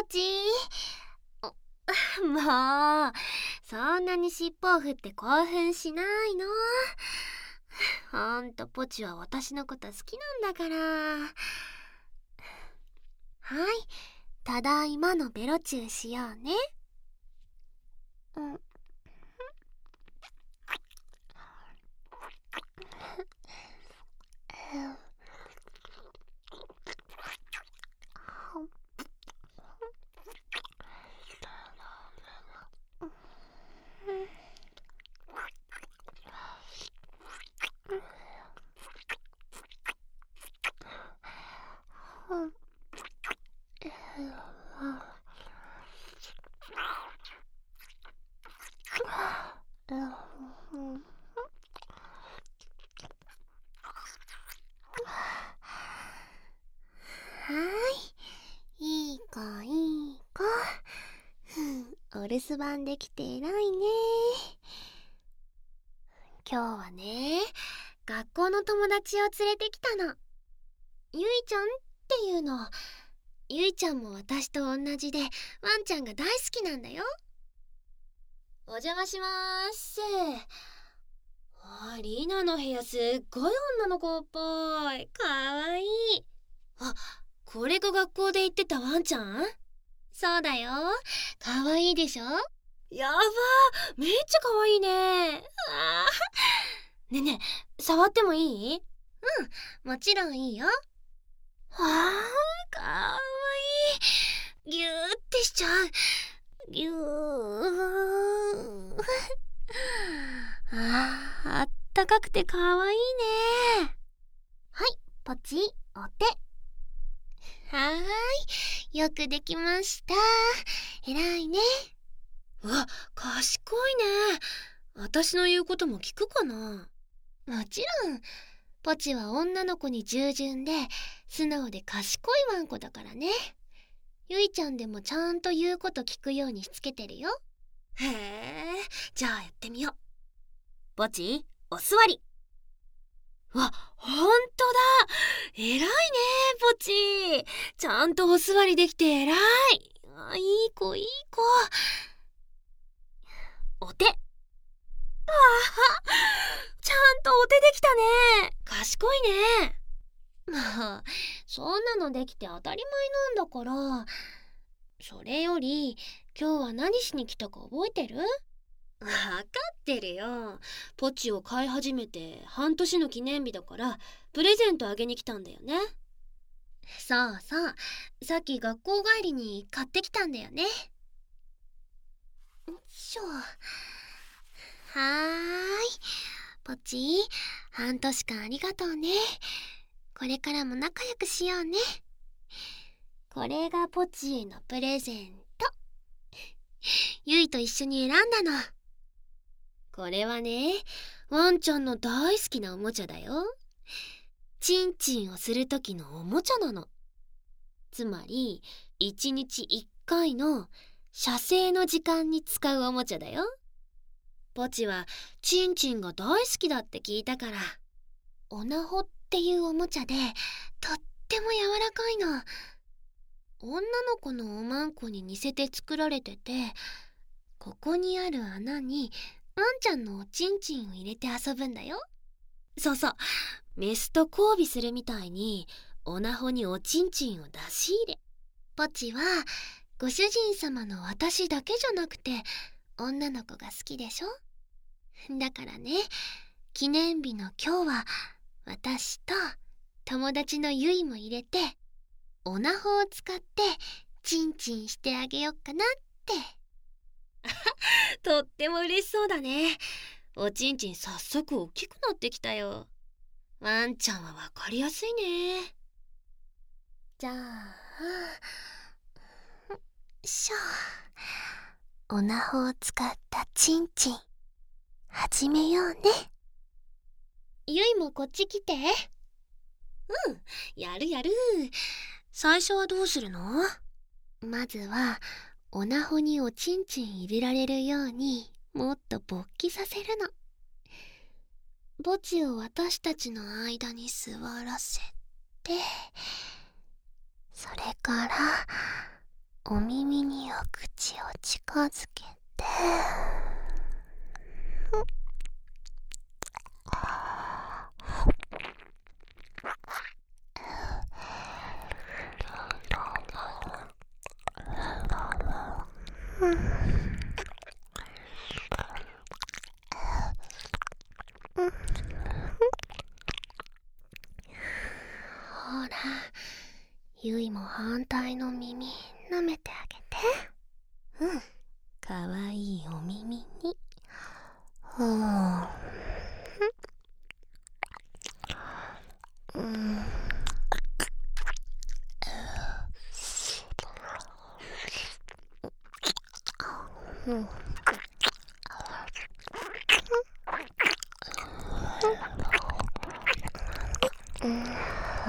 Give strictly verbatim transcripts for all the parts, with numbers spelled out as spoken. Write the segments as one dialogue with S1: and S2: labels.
S1: チー。もうそんなに尻尾を振って興奮しないの。ほんとポチは私のこと好きなんだから。はい、ただいまのベロチューしようね。うん。はいいい子いい子。お留守番できて偉いね。今日はね、学校の友達を連れてきたの。ゆいちゃんっていうの。ゆいちゃんも私と同じでワンちゃんが大好きなんだよ。お邪魔しまーす。あ、リーナの部屋すっごい女の子っぽい。かわいい。あ、これが学校で言ってたワンちゃん？そうだよ。かわいいでしょ？やばー、めっちゃかわいいね。あーねえねえ、触ってもいい？うん、もちろんいいよ。あー、かわいい。ぎゅーってしちゃう。ぎゅー。あー、あったかくてかわいいね。はい、ポチ、お手。はーい、よくできました。偉いね。うわ、賢いね。私の言うことも聞くかな？もちろん。ポチは女の子に従順で素直で賢いワンコだからね。ゆいちゃんでもちゃんと言うこと聞くようにしつけてるよ。へえ、じゃあやってみよう。ポチ、お座り。わ、ほんとだ。偉いね、ポチ。ちゃんとお座りできて偉い。あ、いい子いい子。お手。ああ、ちゃんとお手できたね。賢いね。まあ、そんなのできて当たり前なんだから。それより、今日は何しに来たか覚えてる？わかってるよ。ポチを飼い始めて半年の記念日だからプレゼントあげに来たんだよね。そうそう、さっき学校帰りに買ってきたんだよね。よいしょ。はーい、ポチ、半年間ありがとうね。これからも仲良くしようね。これがポチへのプレゼント。ゆいと一緒に選んだの。これはね、ワンちゃんの大好きなおもちゃだよ。チンチンをする時のおもちゃなの。つまり、いちにちいっかいの射精の時間に使うおもちゃだよ。ポチはチンチンが大好きだって聞いたから、オナホっていうおもちゃでとっても柔らかいの。女の子のおまんこに似せて作られてて、ここにある穴にワンちゃんのおちんちんを入れて遊ぶんだよ。そうそう、メスと交尾するみたいにオナホにおちんちんを出し入れ。ポチはご主人様の私だけじゃなくて女の子が好きでしょ。だからね、記念日の今日は私と友達のゆいも入れてオナホを使ってチンチンしてあげよっかなって。とっても嬉しそうだね。おちんちん早速大きくなってきたよ。ワンちゃんはわかりやすいね。じゃあ、よいしょ。オナホを使ったチンチン始めようね。ゆいもこっち来て。うん、やるやる。最初はどうするの？まずはオナホにおちんちん入れられるようにもっと勃起させるの。ポチを私たちの間に座らせて、それからお耳にお口を近づけて、ほら、ゆいも反対の耳舐めてあげて。うん、かわいいお耳に。はあ、うん、うん、うん、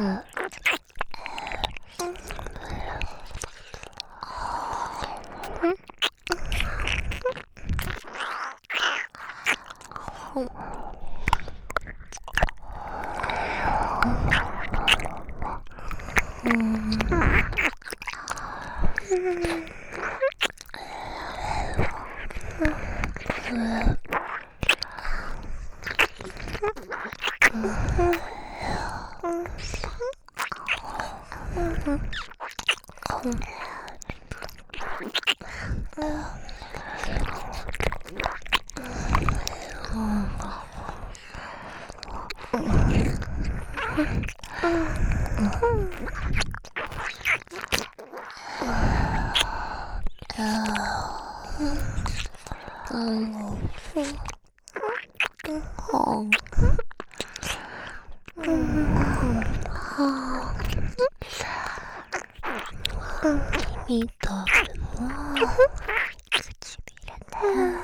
S1: みとるも唇で、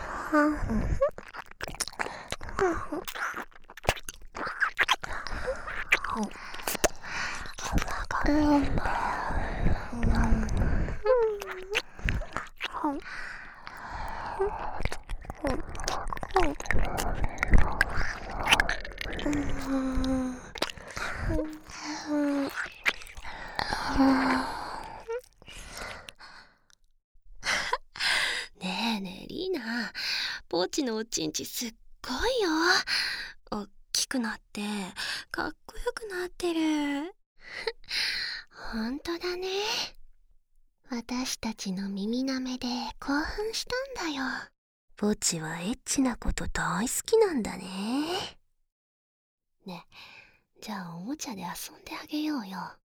S1: ねえねえリーナ、ポーチのおちんちすっごいよ。おっきくなってかっこよくなってる。ほんとだね。私たちの耳なめで興奮したんだよ。ポチはエッチなこと大好きなんだね。ねえ、じゃあおもちゃで遊んであげようよ。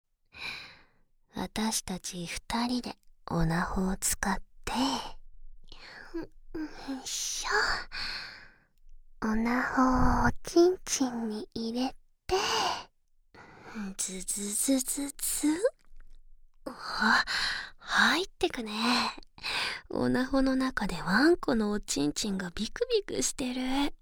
S1: 私たち二人でオナホを使って、よいしょ。オナホをおちんちんに入れて、ズズズズズ。あ、入ってくね。オナホの中でワンコのおちんちんがビクビクしてる。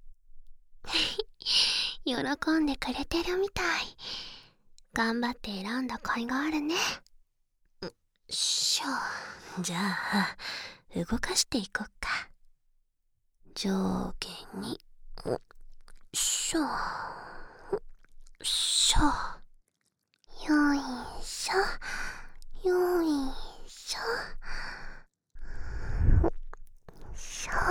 S1: 喜んでくれてるみたい。頑張って選んだ甲斐があるね。よいしょ。じゃあ動かしていこっか。上下に、よいしょよいしょ、よいしょよいしょしょ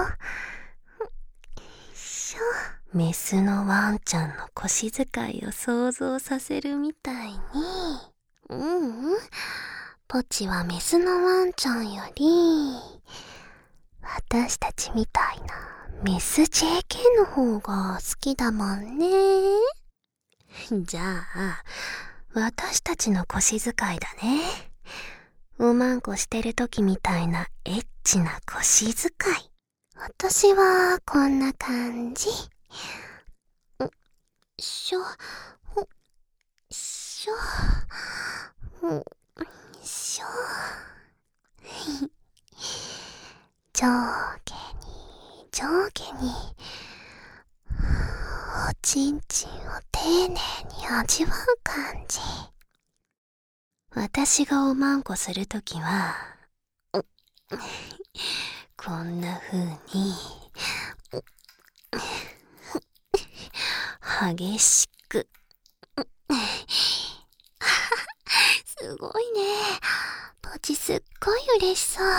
S1: しょ。メスのワンちゃんの腰使いを想像させるみたいに。ううん、ポチはメスのワンちゃんより私たちみたいなメス ジェーケー の方が好きだもんね。じゃあ私たちの腰使いだね。おまんこしてる時みたいなエッチな腰使い。私はこんな感じ。よいしょほっしょよいしょ。上下に上下におちんちんを丁寧に味わう感じ。私がおまんこするときはこんな風に激しくすごいね。ポチすっごい嬉しそう。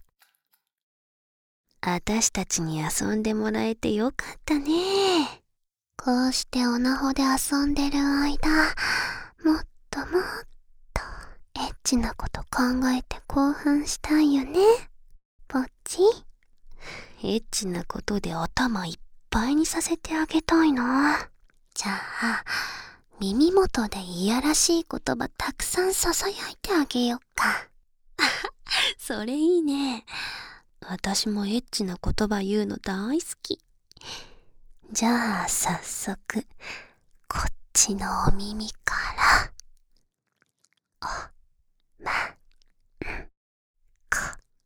S1: あたしたちに遊んでもらえてよかったね。こうしてオナホで遊んでる間、もっともっとエッチなこと考えて興奮したいよね、ポッチ。エッチなことで頭いっぱいにさせてあげたいな。じゃあ、耳元でいやらしい言葉たくさん囁いてあげよっか。それいいね。私もエッチな言葉言うの大好き。じゃあ早速、こっちのお耳から。お、ま、ん、こ。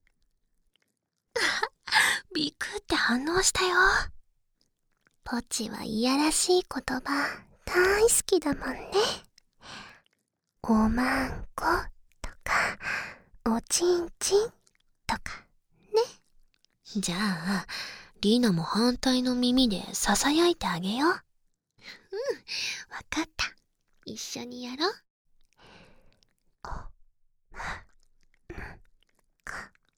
S1: ビクって反応したよ。ポチはいやらしい言葉大好きだもんね。おまんことか、おちんちんとかね。じゃあ、リナも反対の耳で囁いてあげよう。うん、わかった。一緒にやろう。お、ま、ん、こ。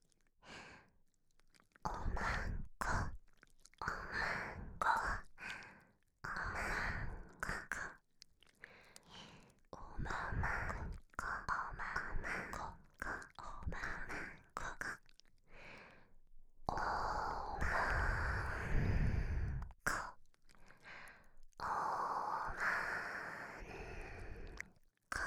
S1: おまんこ、おまんこ、おまんこ、おままんこ、おままんこ、おままんこ、おまんこ、おまんこ。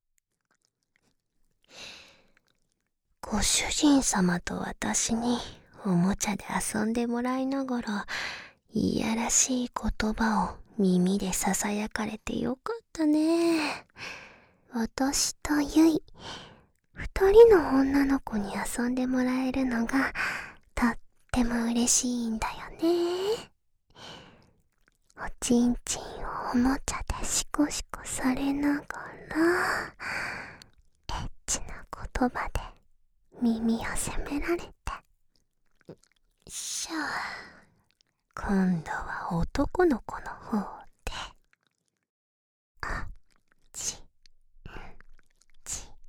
S1: ご主人様と私におもちゃで遊んでもらいながら、いやらしい言葉を耳でささやかれてよかったね。私とゆい、二人の女の子に遊んでもらえるのがとっても嬉しいんだよね。おちんちんをおもちゃでシコシコされながら、エッチな言葉で耳を責められて。しゃあ、今度は男の子の方で。あ、ち、ん、ち、ん。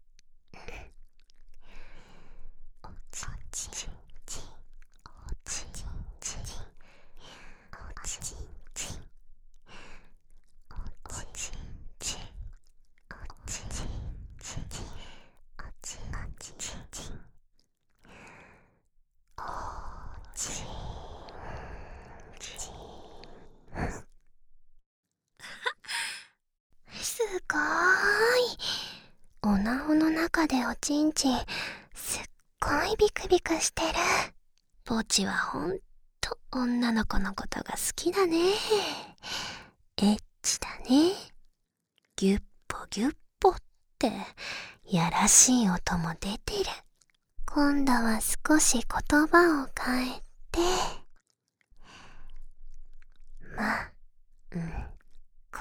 S1: おちんちんちん、おちんちんちん、おちんちんちん、おちんちんちん、おちんちんちん、おちんちんちん、おちん。すごーい。おなほの中でおちんちん、すっごいビクビクしてる。ポチはほんと女の子のことが好きだね。エッチだね。ギュッポギュッポってやらしい音も出てる。今度は少し言葉を変えて、ま、ん、こ。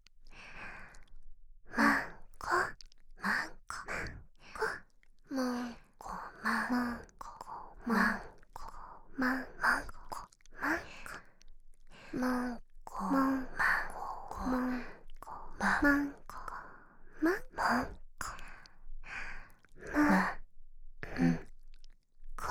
S1: まんこ、まんこ、まんこ、まんこ、まんこ、まんこ、まんこ、まんこ、まんこ、まんこ、まんこ、まんこ、まんこ、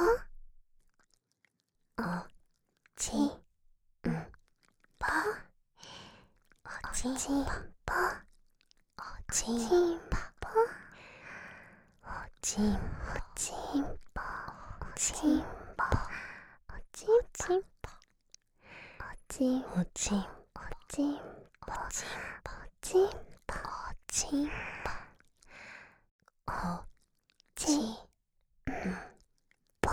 S1: おちんぽ、おちんぽ。おちんぽ、おちん、おちんぽ、おちんぽ、おちんちんぽ、おちん、おちん、おちんぽ、おちんぽ、おちんぽ、おちんぽ、おちんぽ。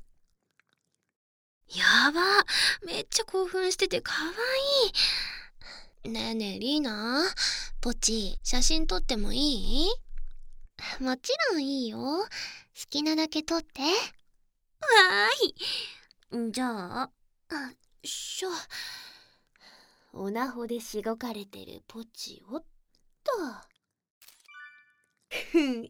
S1: やば、めっちゃ興奮しててかわいい。ねえねえリーナ、ポチ写真撮ってもいい？もちろんいいよ。好きなだけ撮って。わーい。じゃあ、あ、しょ。おなほでしごかれてるポチをっと。撮れ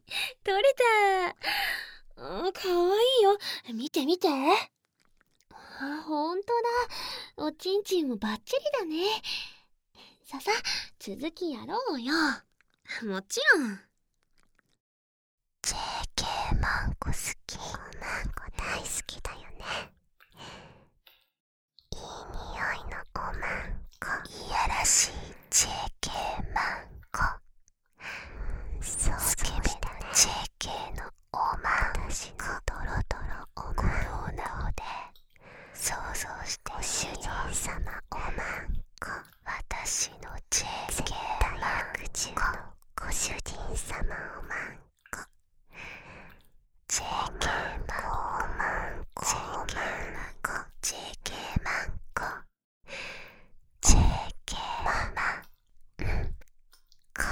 S1: た。あ、かわいいよ。見て見て。あ、ほんとだ。おちんちんもバッチリだね。ささ、続きやろうよ。もちろん。ジェーケー マンコ好き。 好きだよね。いい匂いのおまんこ、いやらしい ジェーケー マンコ、スケベな ジェーケー のおまんこ、ドロドロおごろうなおで想像してご主人様おまんこ、私の ジェーケー マンコ、ご主人様おまんこ、ジェーケー マンコ、ジェーケー マンコ、ジェーケー マンコ、ジェーケー マンコ。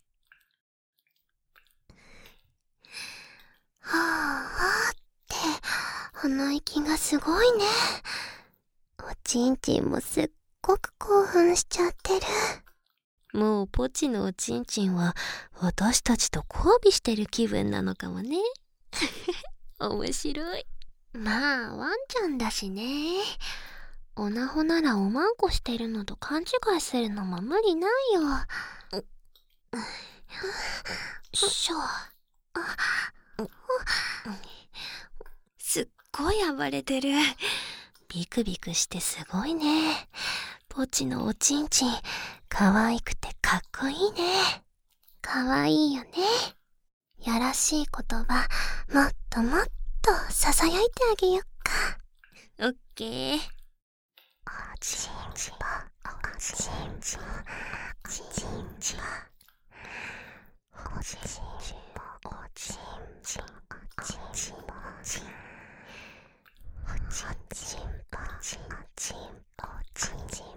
S1: はあはあって鼻息がすごいね。おちんちんもすっごく興奮しちゃってる。もうポチのおちんちんは私たちと交尾してる気分なのかもね。面白い。まあワンちゃんだしね。おなほならおまんこしてるのと勘違いするのも無理ないよ。よいしょ。すっごい暴れてる。ビクビクしてすごいね。ポチのおちんちん可愛くてかっこいいね。可愛いよね。やらしい言葉もっともっとささやいてあげよっか。オッケー。おちんちんおちんちんおちんちんおちんちんおちんちんおちんちんおちんちんおちんちんおちんちんおちんちんおちんちん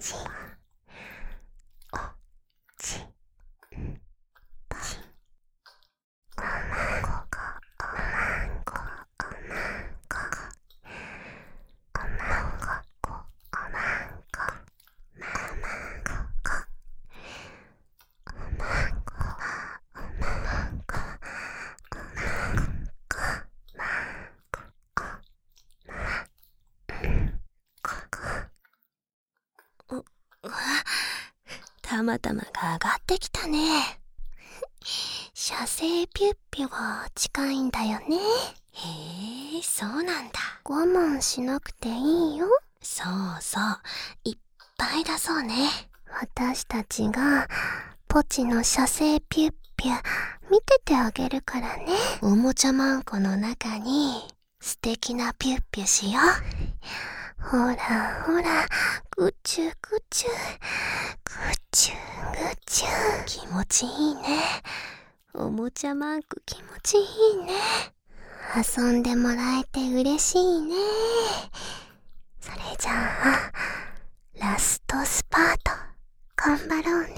S1: おまんこおまんこおまんこおまんこおまんこままんこおまんこおまんこおまんこまんこまんこおたまたまが上がってきたね。射精ピュッピュが近いんだよね。へえ、そうなんだ。我慢しなくていいよ。そうそう、いっぱい出そうね。私たちがポチの射精ピュッピュ見ててあげるからね。おもちゃマンコの中に素敵なピュッピュしよう。ほらほら、ぐちゅぐちゅぐちゅぐちゅ、気持ちいいね。おもちゃマンク気持ちいいね。遊んでもらえて嬉しいね。それじゃあラストスパート頑張ろうね。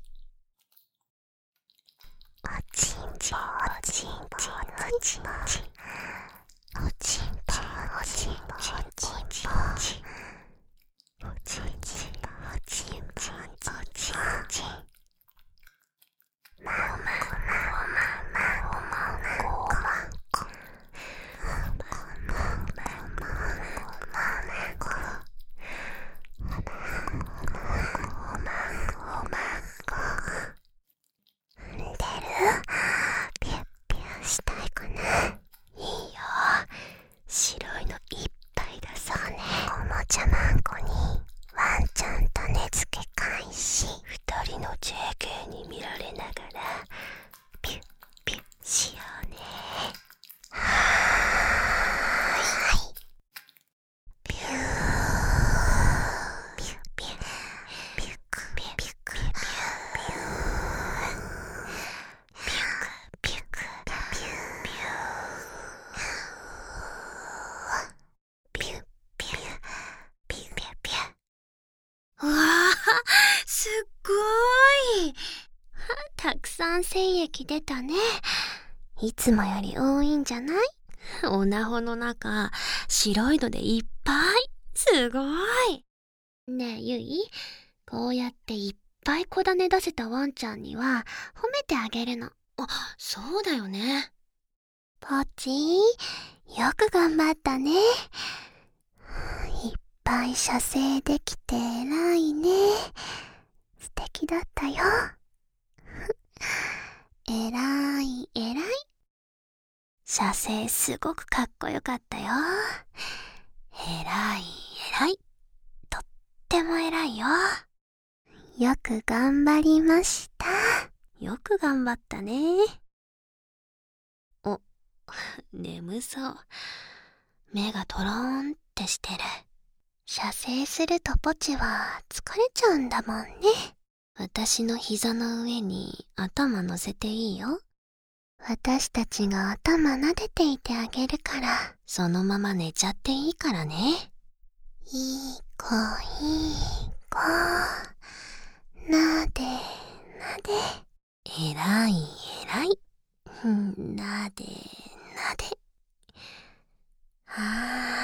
S1: おちんちんおちんちんおちんちんおちんちんおちんちんおちんちんおちんちんおちんちんおちんちんおちんちん、まんまんこまんまんこまんこまんこまんまんこまんこ踏んでる？ピュッピュしたいかな？いいよ、白いのいっぱい出そうね。おもちゃマンコにワンちゃんと寝つけ開始。二人の ジェーケー に見られながらピュッピュッしようね。はーい、ピューピュッピュッピュックピュッピュックピュッピュッピュックピュックピュッピュッピュッピュッピュッピュッピュッピュッ。うわー、すっごーい。たくさん精液出たね。いつもより多いんじゃない？おなほの中白いのでいっぱい。すごいね。えゆい、こうやっていっぱい小種出せたワンちゃんには褒めてあげるの。あ、そうだよね。ポチー、よく頑張ったね。いっぱい射精できて偉いね。素敵だったよ。偉い偉い。 写生すごくかっこよかったよ。えらいえらい。とってもえらいよ。よく頑張りました。よく頑張ったね。お、眠そう。目がトローンってしてる。写生するとポチは疲れちゃうんだもんね。私の膝の上に頭乗せていいよ。私たちが頭撫でていてあげるから、そのまま寝ちゃっていいからね。いい子いい子。なでなで。えらいえらい。なでなで。あ